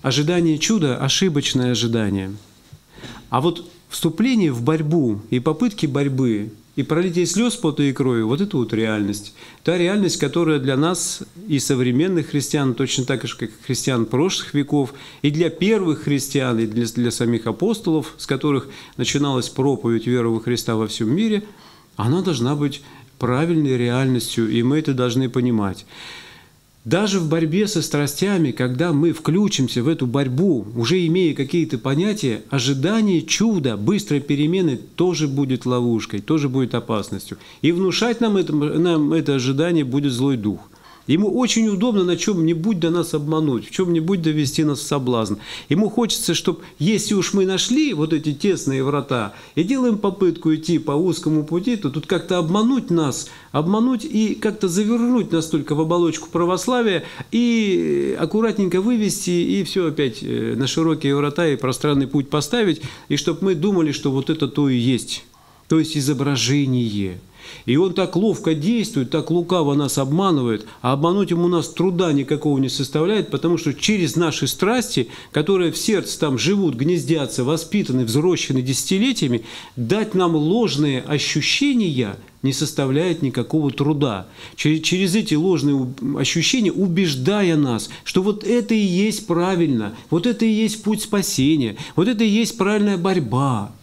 ожидание чуда – ошибочное ожидание. А вот вступление в борьбу и попытки борьбы, и пролитие слез, пота и крови – вот это вот реальность. Та реальность, которая для нас и современных христиан, точно так же, как и христиан прошлых веков, и для первых христиан, и для самих апостолов, с которых начиналась проповедь веры во Христа во всем мире, она должна быть правильной реальностью, и мы это должны понимать. Даже в борьбе со страстями, когда мы включимся в эту борьбу, уже имея какие-то понятия, ожидание чуда, быстрой перемены тоже будет ловушкой, тоже будет опасностью. И внушать нам это ожидание будет злой дух. Ему очень удобно на чем-нибудь до нас обмануть, в чем-нибудь довести нас в соблазн. Ему хочется, чтобы, если уж мы нашли вот эти тесные врата и делаем попытку идти по узкому пути, то тут как-то обмануть нас, обмануть и как-то завернуть нас только в оболочку православия и аккуратненько вывести, и все опять на широкие врата и пространный путь поставить, и чтобы мы думали, что вот это то и есть изображение. И он так ловко действует, так лукаво нас обманывает, а обмануть ему у нас труда никакого не составляет, потому что через наши страсти, которые в сердце там живут, гнездятся, воспитаны, взрощены десятилетиями, дать нам ложные ощущения не составляет никакого труда. Через эти ложные ощущения, убеждая нас, что вот это и есть правильно, вот это и есть путь спасения, вот это и есть правильная борьба.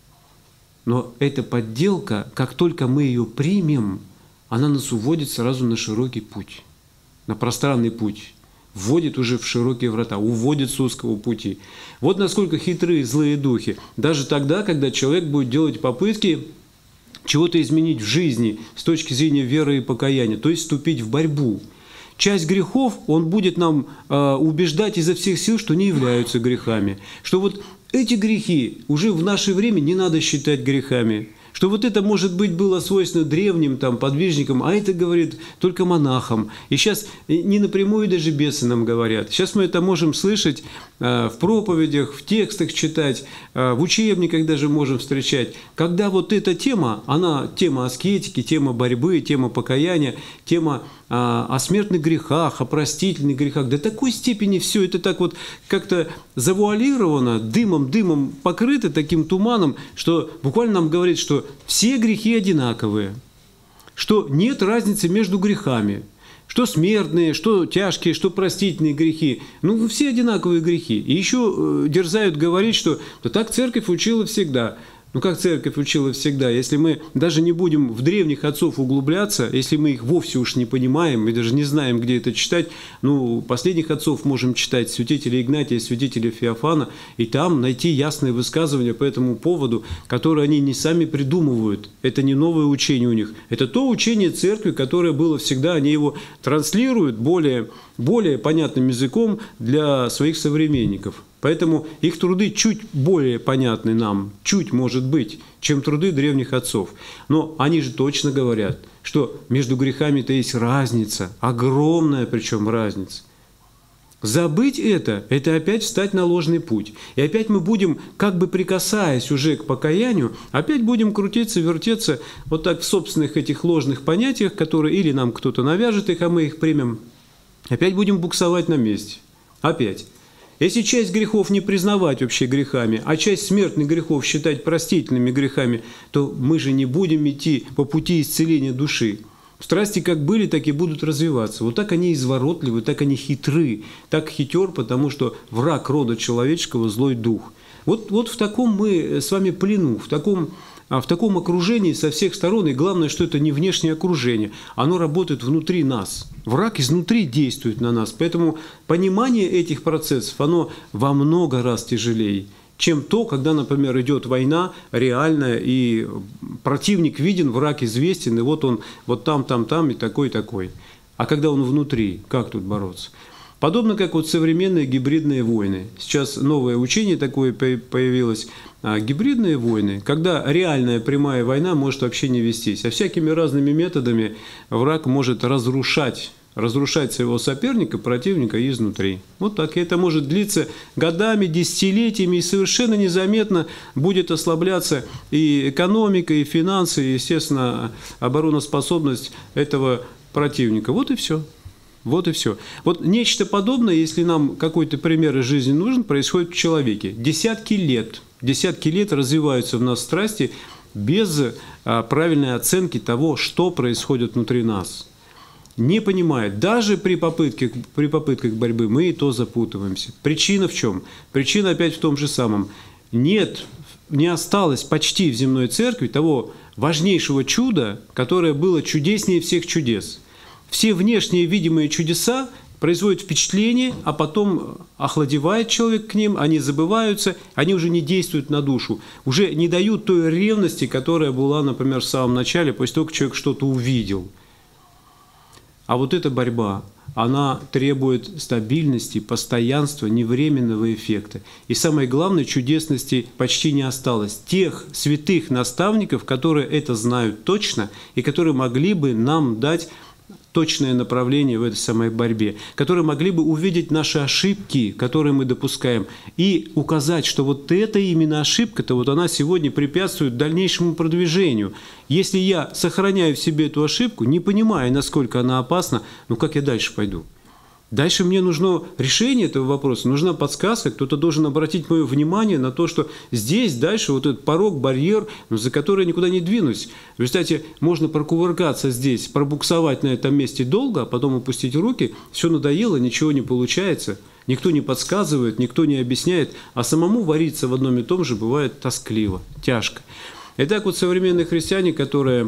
Но эта подделка, как только мы ее примем, она нас уводит сразу на широкий путь, на пространный путь, вводит уже в широкие врата, уводит с узкого пути. Вот насколько хитрые злые духи. Даже тогда, когда человек будет делать попытки чего-то изменить в жизни с точки зрения веры и покаяния, то есть вступить в борьбу. Часть грехов он будет нам убеждать изо всех сил, что не являются грехами. Что вот эти грехи уже в наше время не надо считать грехами. Что вот это, может быть, было свойственно древним там, подвижникам, а это, говорит, только монахам. И сейчас не напрямую даже бесы нам говорят. Сейчас мы это можем слышать в проповедях, в текстах читать, в учебниках даже можем встречать. Когда вот эта тема, она тема аскетики, тема борьбы, тема покаяния, тема о смертных грехах, о простительных грехах. До такой степени все это так вот как-то завуалировано, дымом покрыто таким туманом, что буквально нам говорит, что все грехи одинаковые, что нет разницы между грехами, что смертные, что тяжкие, что простительные грехи. Ну, все одинаковые грехи. И еще дерзают говорить, что да так церковь учила всегда. Ну, как церковь учила всегда, если мы даже не будем в древних отцов углубляться, если мы их вовсе уж не понимаем и даже не знаем, где это читать, ну, последних отцов можем читать, святителя Игнатия, святителя Феофана, и там найти ясные высказывания по этому поводу, которые они не сами придумывают. Это не новое учение у них. Это то учение церкви, которое было всегда, они его транслируют более понятным языком для своих современников. Поэтому их труды чуть более понятны нам, чуть, может быть, чем труды древних отцов. Но они же точно говорят, что между грехами-то есть разница, огромная причем разница. Забыть это опять встать на ложный путь. И опять мы будем, как бы прикасаясь уже к покаянию, опять будем крутиться, вертеться вот так в собственных этих ложных понятиях, которые или нам кто-то навяжет их, а мы их примем. Опять будем буксовать на месте. Опять. Если часть грехов не признавать вообще грехами, а часть смертных грехов считать простительными грехами, то мы же не будем идти по пути исцеления души. Страсти как были, так и будут развиваться. Вот так они изворотливы, так они хитры. Так хитер, потому что враг рода человеческого – злой дух. Вот в таком мы с вами плену, в таком окружении со всех сторон, и главное, что это не внешнее окружение, оно работает внутри нас. Враг изнутри действует на нас, поэтому понимание этих процессов, оно во много раз тяжелее, чем то, когда, например, идет война реальная, и противник виден, враг известен, и вот он вот там, и такой. А когда он внутри, как тут бороться? Подобно как вот современные гибридные войны. Сейчас новое учение такое появилось. Гибридные войны, когда реальная прямая война может вообще не вестись, а всякими разными методами враг может разрушать своего соперника, противника изнутри. Вот так. И это может длиться годами, десятилетиями, и совершенно незаметно будет ослабляться и экономика, и финансы, и, естественно, обороноспособность этого противника. Вот и все. Вот и все. Вот нечто подобное, если нам какой-то пример из жизни нужен, происходит в человеке. Десятки лет развиваются в нас страсти без правильной оценки того, что происходит внутри нас. Не понимает. Даже при попытках борьбы мы и то запутываемся. Причина в чем? Причина опять в том же самом. Не осталось почти в земной церкви того важнейшего чуда, которое было чудеснее всех чудес. Все внешние видимые чудеса производят впечатление, а потом охладевает человек к ним, они забываются, они уже не действуют на душу, уже не дают той ревности, которая была, например, в самом начале, после того, как человек что-то увидел. А вот эта борьба, она требует стабильности, постоянства, невременного эффекта. И самое главное, чудесности почти не осталось. Тех святых наставников, которые это знают точно и которые могли бы нам дать точное направление в этой самой борьбе, которые могли бы увидеть наши ошибки, которые мы допускаем, и указать, что вот эта именно ошибка-то, вот она сегодня препятствует дальнейшему продвижению. Если я сохраняю в себе эту ошибку, не понимая, насколько она опасна, ну как я дальше пойду? Дальше мне нужно решение этого вопроса, нужна подсказка, кто-то должен обратить мое внимание на то, что здесь дальше вот этот порог, барьер, за который я никуда не двинусь. В результате можно прокувыркаться здесь, пробуксовать на этом месте долго, а потом опустить руки, все надоело, ничего не получается, никто не подсказывает, никто не объясняет, а самому вариться в одном и том же бывает тоскливо, тяжко. Итак, вот современные христиане, которые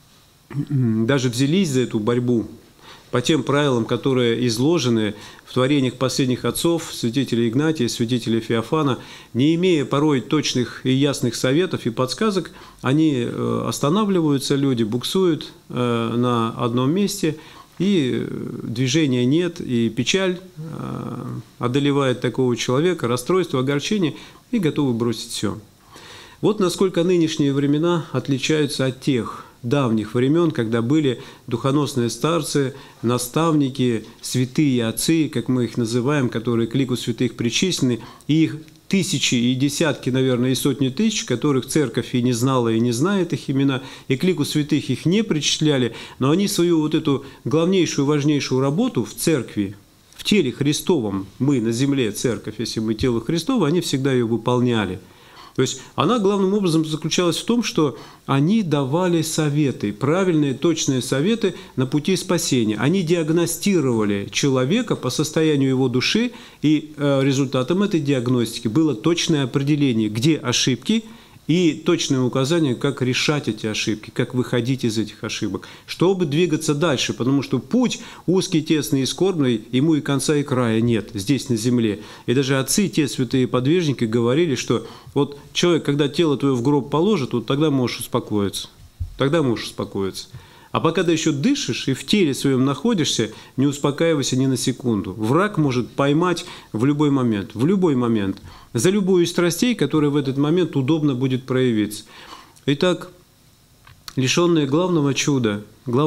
даже взялись за эту борьбу, по тем правилам, которые изложены в творениях последних отцов, святителя Игнатия, святителя Феофана, не имея порой точных и ясных советов и подсказок, они останавливаются, люди буксуют на одном месте, и движения нет, и печаль одолевает такого человека, расстройство, огорчение, и готовы бросить все. Вот насколько нынешние времена отличаются от тех давних времен, когда были духоносные старцы, наставники, святые отцы, как мы их называем, которые к лику святых причислены, и их тысячи и десятки, наверное, и сотни тысяч, которых церковь и не знала, и не знает их имена, и к лику святых их не причисляли, но они свою вот эту главнейшую, важнейшую работу в церкви, в теле Христовом, мы на земле, церковь, если мы тело Христово, они всегда ее выполняли. То есть она главным образом заключалась в том, что они давали советы, правильные, точные советы на пути спасения. Они диагностировали человека по состоянию его души, и результатом этой диагностики было точное определение, где ошибки, и точное указание, как решать эти ошибки, как выходить из этих ошибок, чтобы двигаться дальше, потому что путь узкий, тесный и скорбный, ему и конца, и края нет здесь на земле. И даже отцы, те святые подвижники, говорили, что вот человек, когда тело твое в гроб положит, вот тогда можешь успокоиться. Тогда можешь успокоиться. А пока ты еще дышишь и в теле своем находишься, не успокаивайся ни на секунду. Враг может поймать в любой момент, за любую из страстей, которая в этот момент удобно будет проявиться. Итак, лишенные главного чуда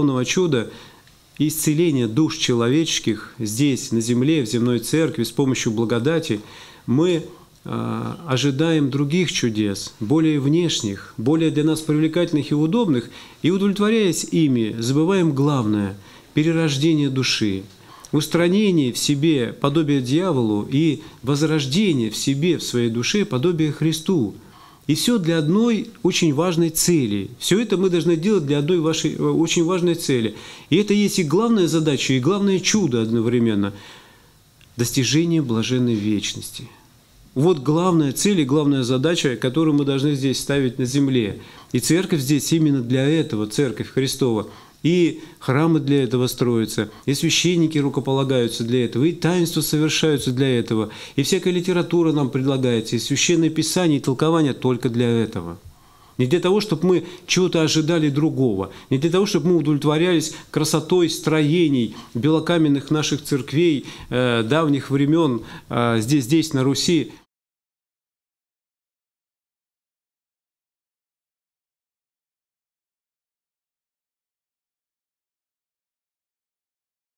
исцеления душ человеческих здесь, на земле, в земной церкви, с помощью благодати, мы ожидаем других чудес, более внешних, более для нас привлекательных и удобных, и, удовлетворяясь ими, забываем главное – перерождение души, устранение в себе подобия дьяволу и возрождение в себе, в своей душе, подобие Христу. И все для одной очень важной цели. Все это мы должны делать для одной вашей очень важной цели. И это есть и главная задача, и главное чудо одновременно – достижение блаженной вечности. Вот главная цель и главная задача, которую мы должны здесь ставить на земле. И церковь здесь именно для этого, церковь Христова. И храмы для этого строятся, и священники рукополагаются для этого, и таинства совершаются для этого, и всякая литература нам предлагается, и священное писание, и толкование только для этого. Не для того, чтобы мы чего-то ожидали другого, не для того, чтобы мы удовлетворялись красотой строений белокаменных наших церквей давних времен здесь на Руси.